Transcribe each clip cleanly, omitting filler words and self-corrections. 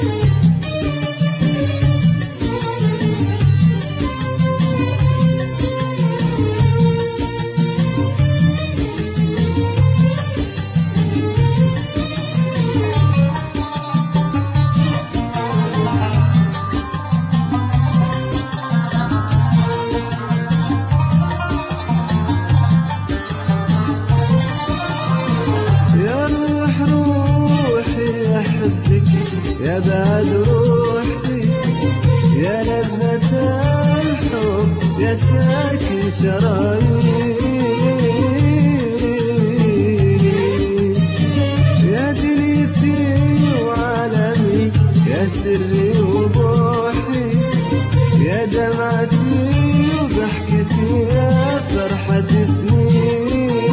يا بعد روحي يا لذة الحب يا ساكن شراييني يا دنيتي وعالمي يا سري وبوحي يا دمعتي وضحكتي يا فرحة سنيني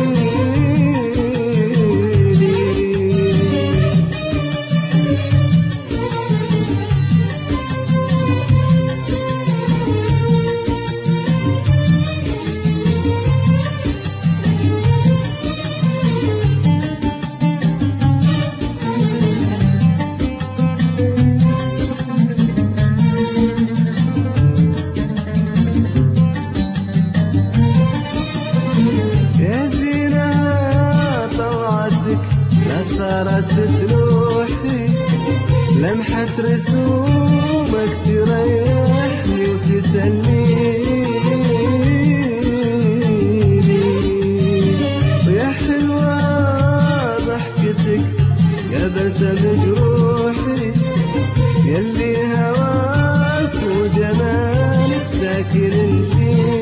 صارت تلوحي لمحة رسومك تريحني وتسليني ويا حلوة ضحكتك يا بسم جروحي يلي هواك وجمالك ساكن فيني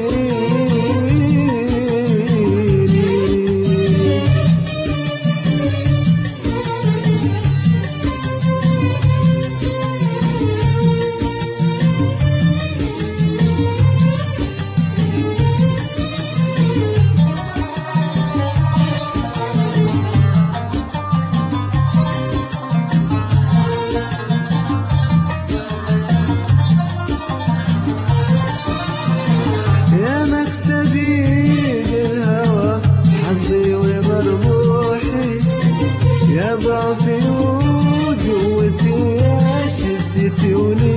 يا ضعفي وقوتي يا شدتي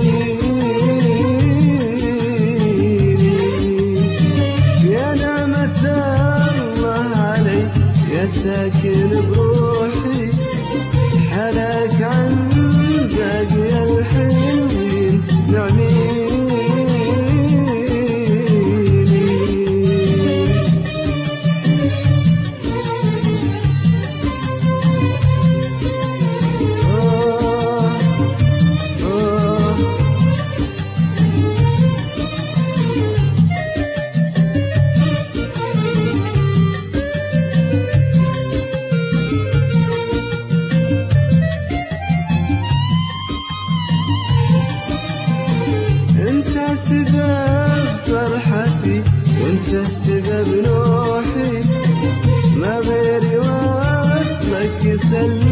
وليني يا نعمة الله علي يا ساكن بروحي حلاك عن باقي الحلوين نعميني انت سبب فرحتي وانت سبب نوحي ما غيري واسمك يسلم